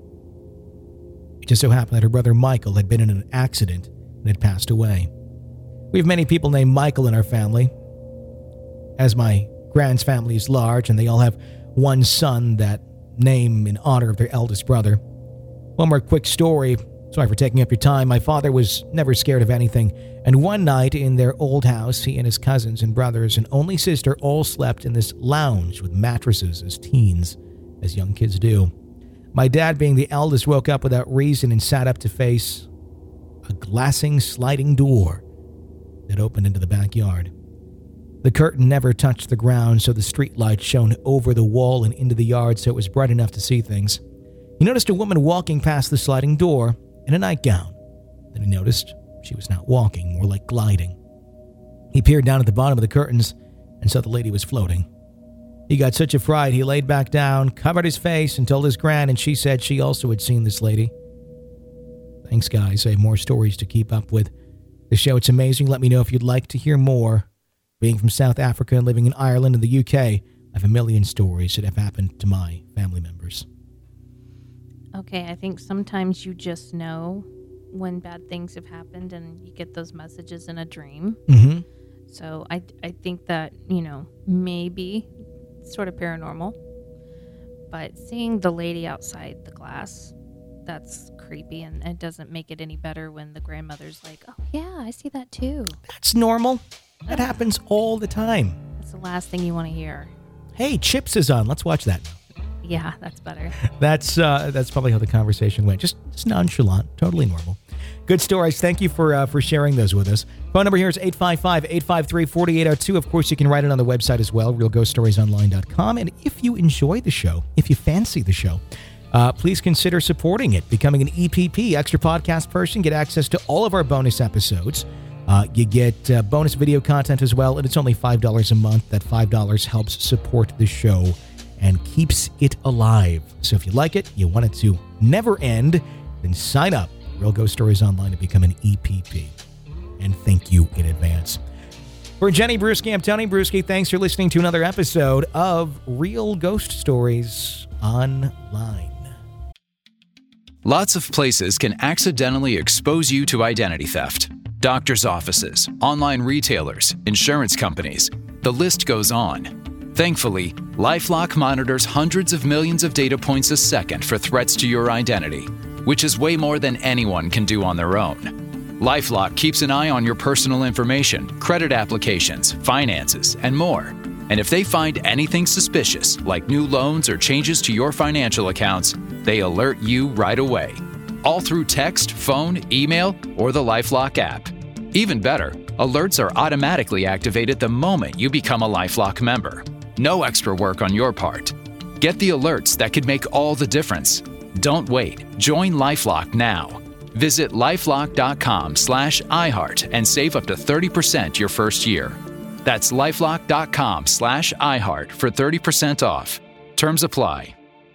It just so happened that her brother Michael had been in an accident and had passed away. We have many people named Michael in our family, as my grand's family is large and they all have one son that name in honor of their eldest brother. One more quick story. Sorry for taking up your time. My father was never scared of anything, and one night in their old house, he and his cousins and brothers and only sister all slept in this lounge with mattresses as teens, as young kids do. My dad, being the eldest, woke up without reason and sat up to face a glassing sliding door that opened into the backyard. The curtain never touched the ground, so the streetlight shone over the wall and into the yard, so it was bright enough to see things. He noticed a woman walking past the sliding door in a nightgown. Then he noticed she was not walking, more like gliding. He peered down at the bottom of the curtains and saw the lady was floating. He got such a fright, he laid back down, covered his face, and told his gran, and she said she also had seen this lady. Thanks, guys. I have more stories to keep up with. The show, it's amazing. Let me know if you'd like to hear more. Being from South Africa and living in Ireland and the U K, I have a million stories that have happened to my family members. Okay, I think sometimes you just know when bad things have happened and you get those messages in a dream. Mm-hmm. So I, I think that, you know, maybe sort of paranormal. But seeing the lady outside the glass, that's creepy, and it doesn't make it any better when the grandmother's like, oh yeah, I see that too. That's normal. That happens all the time. That's the last thing you want to hear. Hey, Chips is on. Let's watch that now. Yeah, that's better. That's uh, that's probably how the conversation went. Just, just nonchalant, totally normal. Good stories. Thank you for uh, for sharing those with us. Phone number here is eight five five, eight five three, four eight zero two. Of course, you can write it on the website as well, real ghost stories online dot com. And if you enjoy the show, if you fancy the show, uh, please consider supporting it, becoming an E P P, extra podcast person, get access to all of our bonus episodes. Uh, you get uh, bonus video content as well, and it's only five dollars a month. That five dollars helps support the show and keeps it alive. So if you like it, you want it to never end, then sign up. Real Ghost Stories Online to become an E P P. And thank you in advance. For Jenny Bruschi, I'm Tony Bruschi. Thanks for listening to another episode of Real Ghost Stories Online. Lots of places can accidentally expose you to identity theft. Doctors' offices, online retailers, insurance companies. The list goes on. Thankfully, LifeLock monitors hundreds of millions of data points a second for threats to your identity, which is way more than anyone can do on their own. LifeLock keeps an eye on your personal information, credit applications, finances, and more. And if they find anything suspicious, like new loans or changes to your financial accounts, they alert you right away. All through text, phone, email, or the LifeLock app. Even better, alerts are automatically activated the moment you become a LifeLock member. No extra work on your part. Get the alerts that could make all the difference. Don't wait. Join LifeLock now. Visit lifelock.com slash iHeart and save up to thirty percent your first year. That's lifelock.com slash iHeart for thirty percent off. Terms apply.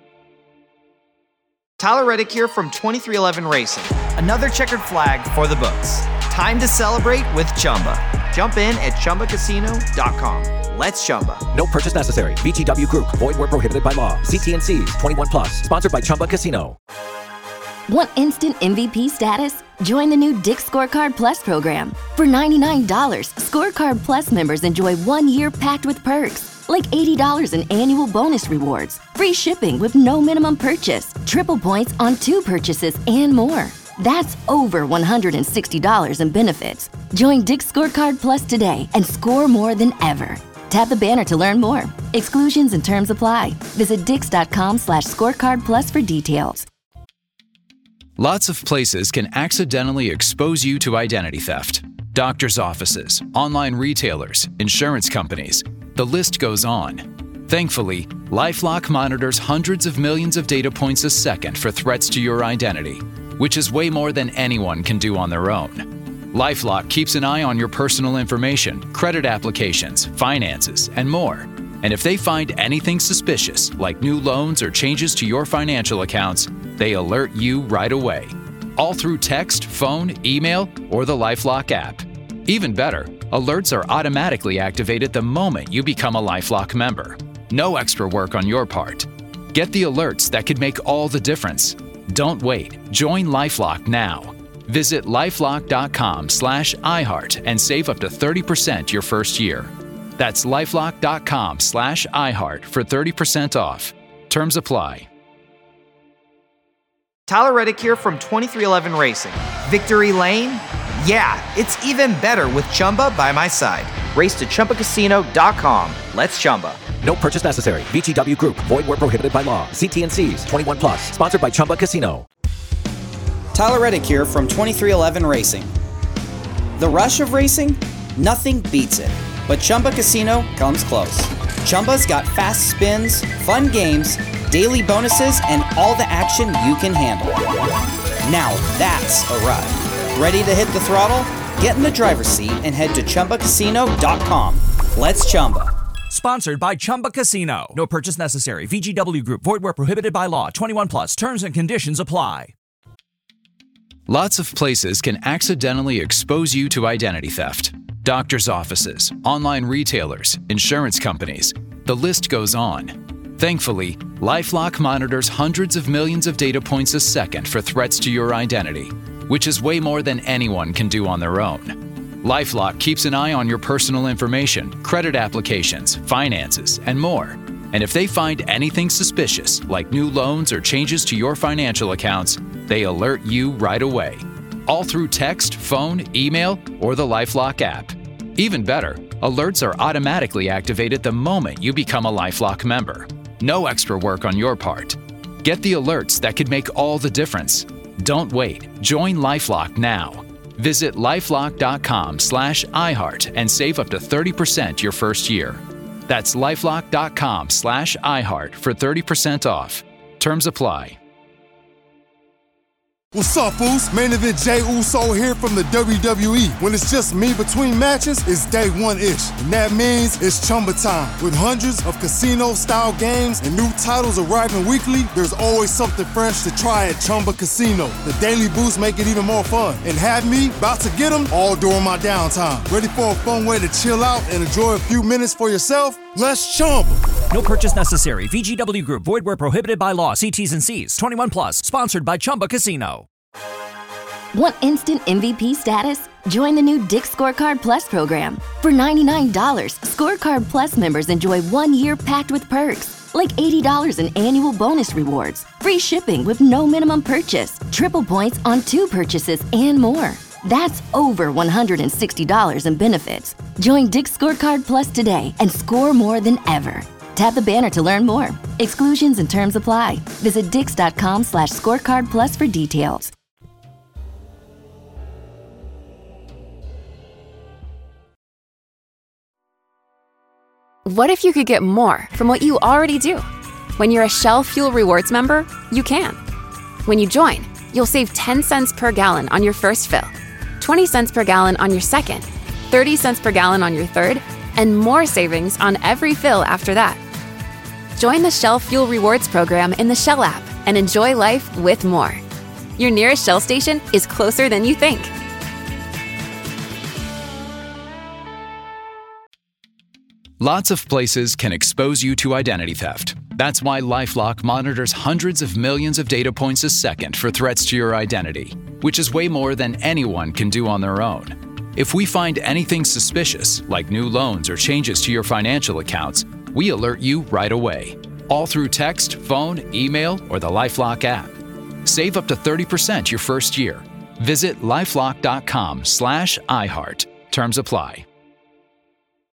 Tyler Reddick here from twenty-three eleven Racing. Another checkered flag for the books. Time to celebrate with Chumba. Jump in at Chumba Casino dot com. Let's Chumba. No purchase necessary. V G W Group. Void where prohibited by law. See T N Cs. twenty-one plus. Sponsored by Chumba Casino. Want instant M V P status? Join the new Dick's Scorecard Plus program. For ninety-nine dollars, Scorecard Plus members enjoy one year packed with perks, like eighty dollars in annual bonus rewards, free shipping with no minimum purchase, triple points on two purchases, and more. That's over one hundred sixty dollars in benefits. Join Dick's Scorecard Plus today and score more than ever. Tap the banner to learn more. Exclusions and terms apply. Visit dix.com slash scorecard plus for details. Lots of places can accidentally expose you to identity theft. Doctors' offices, online retailers, insurance companies. The list goes on. Thankfully, LifeLock monitors hundreds of millions of data points a second for threats to your identity, which is way more than anyone can do on their own. LifeLock keeps an eye on your personal information, credit applications, finances, and more. And if they find anything suspicious, like new loans or changes to your financial accounts, they alert you right away. All through text, phone, email, or the LifeLock app. Even better, alerts are automatically activated the moment you become a LifeLock member. No extra work on your part. Get the alerts that could make all the difference. Don't wait. Join LifeLock now. Visit lifelock.com slash iHeart and save up to thirty percent your first year. That's lifelock.com slash iHeart for thirty percent off. Terms apply. Tyler Reddick here from twenty-three eleven Racing. Victory Lane? Yeah, it's even better with Chumba by my side. Race to Chumba Casino dot com. Let's Chumba. No purchase necessary. V G W Group. Void where prohibited by law. See T N Cs. twenty-one plus. Sponsored by Chumba Casino. Tyler Reddick here from twenty-three eleven Racing. The rush of racing? Nothing beats it. But Chumba Casino comes close. Chumba's got fast spins, fun games, daily bonuses, and all the action you can handle. Now that's a ride. Ready to hit the throttle? Get in the driver's seat and head to Chumba Casino dot com. Let's Chumba. Sponsored by Chumba Casino. No purchase necessary. V G W Group. Void where prohibited by law. twenty-one plus. Terms and conditions apply. Lots of places can accidentally expose you to identity theft. Doctors' offices, online retailers, insurance companies. The list goes on. Thankfully, LifeLock monitors hundreds of millions of data points a second for threats to your identity, which is way more than anyone can do on their own. LifeLock keeps an eye on your personal information, credit applications, finances, and more. And if they find anything suspicious, like new loans or changes to your financial accounts, they alert you right away. All through text, phone, email, or the LifeLock app. Even better, alerts are automatically activated the moment you become a LifeLock member. No extra work on your part. Get the alerts that could make all the difference. Don't wait. Join LifeLock now. Visit lifelock.com slash iHeart and save up to thirty percent your first year. That's lifelock.com slash iHeart for thirty percent off. Terms apply. What's up, Uso? Main event Jey Uso here from the W W E. When it's just me between matches, it's day one-ish. And that means it's Chumba time. With hundreds of casino-style games and new titles arriving weekly, there's always something fresh to try at Chumba Casino. The daily boosts make it even more fun. And have me about to get them all during my downtime. Ready for a fun way to chill out and enjoy a few minutes for yourself? Let's Chumba. No purchase necessary. V G W Group. Void where prohibited by law. See T's and C's. twenty-one plus. Sponsored by Chumba Casino. Want instant M V P status? Join the new Dick's Scorecard Plus program. For ninety-nine dollars, Scorecard Plus members enjoy one year packed with perks, like eighty dollars in annual bonus rewards, free shipping with no minimum purchase, triple points on two purchases, and more. That's over one hundred sixty dollars in benefits. Join Dick's Scorecard Plus today and score more than ever. Tap the banner to learn more. Exclusions and terms apply. Visit dix.com slash scorecard plus for details. What if you could get more from what you already do? When you're a Shell Fuel Rewards member, you can. When you join, you'll save ten cents per gallon on your first fill, twenty cents per gallon on your second, thirty cents per gallon on your third, and more savings on every fill after that. Join the Shell Fuel Rewards program in the Shell app and enjoy life with more. Your nearest Shell station is closer than you think. Lots of places can expose you to identity theft. That's why LifeLock monitors hundreds of millions of data points a second for threats to your identity, which is way more than anyone can do on their own. If we find anything suspicious, like new loans or changes to your financial accounts, we alert you right away. All through text, phone, email, or the LifeLock app. Save up to thirty percent your first year. Visit lifelock.com slash iHeart. Terms apply.